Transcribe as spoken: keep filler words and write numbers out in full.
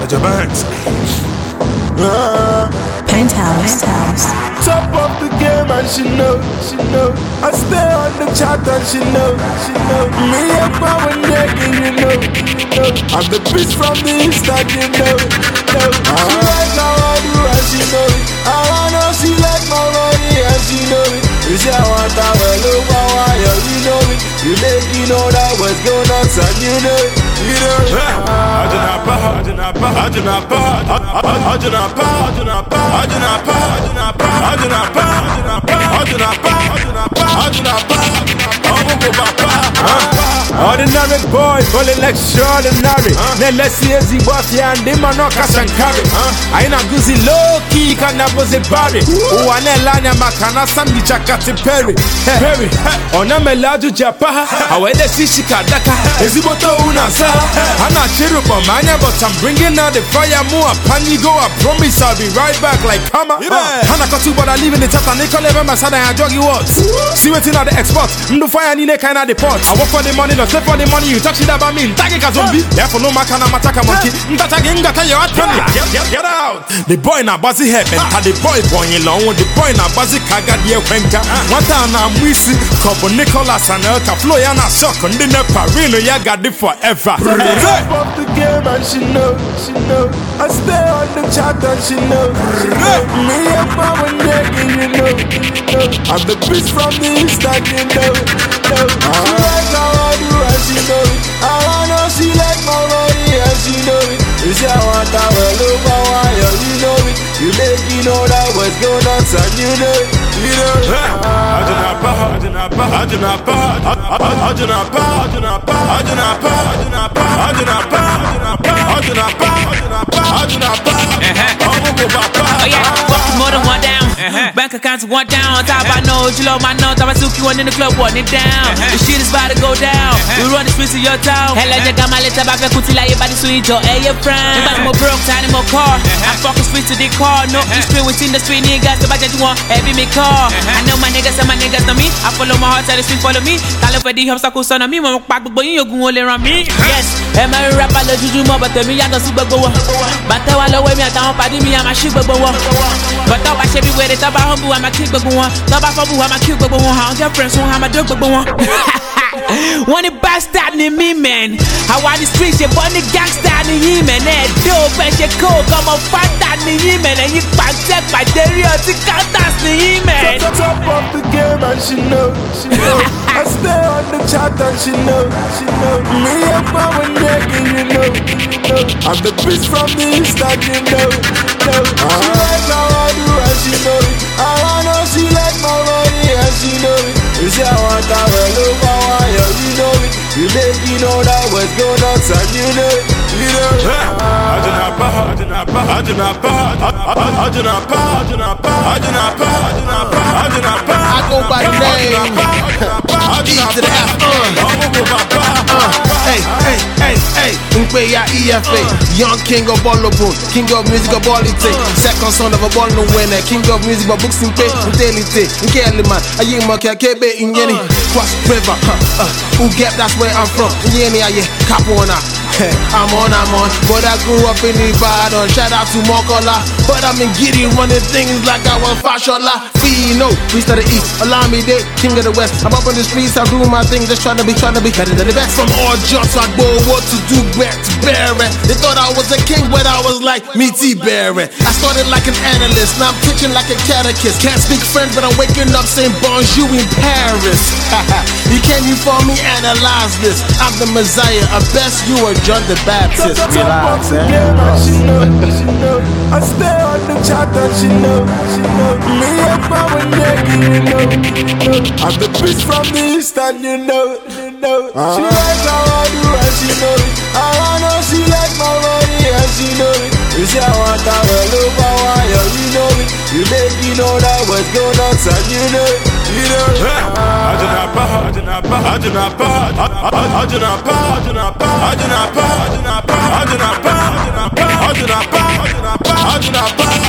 Roger Banks. Uh, Penthouse. Penthouse. Top of the game and she know, she know. I stay on the chart and she know, she know. Me and power naked, you know, you know. I'm the bitch from the east and you know, know. She like how I do and she know it. I wanna she like my money and she know it. You say I want that well over wire, you know it. You let me know that what's going on, son, you know it, you know it. Ajinapa, Ajinapa, Ajinapa, Ajinapa, Ajinapa, Ajinapa, Ajinapa, Ajinapa, Ajinapa, Ajinapa, Ajinapa. Ordinary boy, falling extraordinary. Then let's see as he was here and him and not cash and carry. I ain't a goosey low key, can have was a barry. Oh, I know Lanya Makana, Sandy Chakati Perry. Perry, on a meladu Japa, how I see Shikadaka, is he what Unasa? I'm not cheering for mania, but I'm bringing out the fire more. Panigo, I promise I'll be right back like Kama. Hanakatu, but I live in the chat and they call every Masada and Joggy Watts. See what's in at the export. No fire, need a kind of the pot. I work for the money, no step for the money, you talk shit about me. Tag a zombie, therefore no makana mataka monkey. Ntataga ngata your attorney. Get out! The boy na bazi head, and the boy boy along with the boy na bazi kaga dear Wenka. What na mwisi, Kobo Nicholas and Elka Floyana shock on the Neparino, ya got it forever. Top of the game and she know, she know. I stay on the chat and she know, she know. Me and power naked, you know, you know. I'm the bitch from the east and you know, know. She like how I do and she know it. I wanna she like my money and she know it. You say I want that well over wire, you know it. You let me know that what's going on, son, you know it, you know it. Ajinapa, Ajinapa, Ajinapa, Ajinapa, Ajinapa, Ajinapa, Ajinapa, Ajinapa, Ajinapa, Ajinapa, Ajinapa. Oh yeah, fuck more than one down. Bank accounts one down. Top I know, you love my notes. I'm a Suki one in the club, one it down. The shit is about to go down. We run the streets of your town. Hella jaga maleta bafe kutila ye body sweet your hey your friend. But more broke, tiny more car. I fucking streets to the car. No history within the street niggas. The budget you want, every me car. I know my niggas and my niggas know me. I follow my heart, tell the street follow me. Tell for the hubs I son of me. Mama back boy you go only around me. Yes, I'm a rapper le juju mo but me ya go super go. But I want we me ata on padi me am a shit go. But I watch everywhere they talk about humble I'm a kick go one. Talk about humble I'm a kick go one. How your friends who I'm a dog go one. One the bastard in me man. I want the streets you born the gangster in him man. That dope and your coke come on fat in him man. And you back check my stereotype counters in him man. Top of the game and she know, she know. I stay on the chat and she know, she know. Me and power naked, you know, you know. I'm the bitch from the east and you know, know. She like how I do and she know it. I wanna she like my money and she know it. You say I want that well over wire, you know it. You let me know that what's going on, son, you know it, you know it. Ajinapa, Ajinapa, Ajinapa, Ajinapa, Ajinapa, Ajinapa, Ajinapa, Ajinapa. I go by the name E to the F. Uh, uh, hey, hey, hey, hey. Nkwe ya E F A. Young king of Bolobo, king of music of Bolite. Second son of a ball no winner, king of music of books in pay. Utelite, Nkele man. Aye moke kebe inyeni. Cross river, uh, uh. Ugep, that's where I'm from. Inyeni aye, Capona. I'm on, I'm on, but I grew up in Ibadan. Shout out to Mokola, but I'm in Giddy running things like I was Fashola. Fino, east of the east, allow me day, king of the west. I'm up on the streets, I'm doing my thing, just trying to be, trying to be better than the best. From all jumps, I go what to do, back to Barry. They thought I was a king, but I was like me, T. Barry. I started like an analyst, now I'm teaching like a catechist. Can't speak French, but I'm waking up saying bonjour in Paris. You can't you for me analyze this. I'm the Messiah, I best you are John the Baptist. Relax, eh? She know, she know. I stay on the chat and she know, she know. Me and power naked, you know, you know. I'm the bitch from the east and you know, you know. Uh-huh. She like how I do and she know it. I wanna she like my money and she know it. You say I want that well over wire, you know it. You let me know that what's going on, son, you know it, you know it. Ajinapa, Ajinapa, Ajinapa, Ajinapa, Ajinapa, Ajinapa, Ajinapa, Ajinapa, Ajinapa, Ajinapa, Ajinapa, Ajinapa.